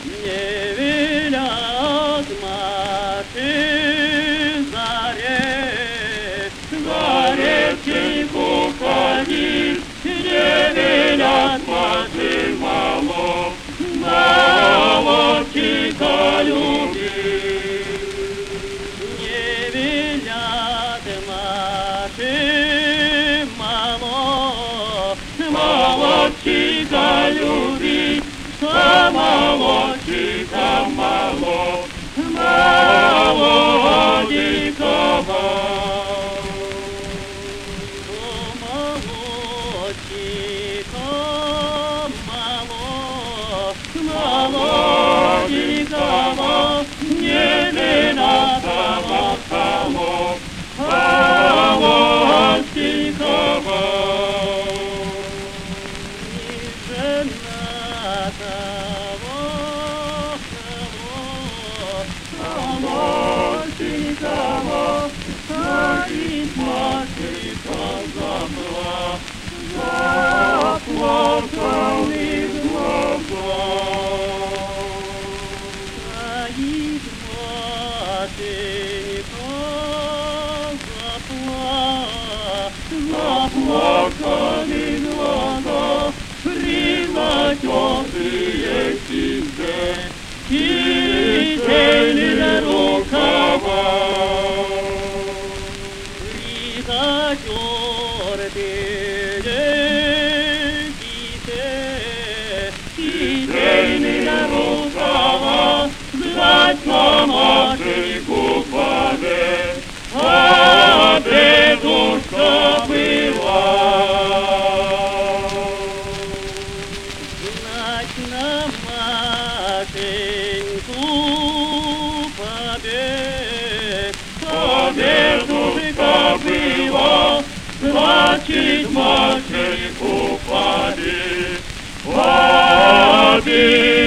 Не велят маши заре тихо ходить, не велят маши мало тихо любить. Не велят маши мало тихо любить, мало тихо, мало дикого. Мало дикого, не виноватого холоп, холоп дикого. Не женатого холоп дикого, стоит матрица заплакал из глаза. Стоит матрица заплакал из глаза, призатертые кисельные рукава. Кисельные рукава, знать на матрику паде, а дедушка была. Знать на матеньку паде, а дедушка была. Значит, матрику паде, паде.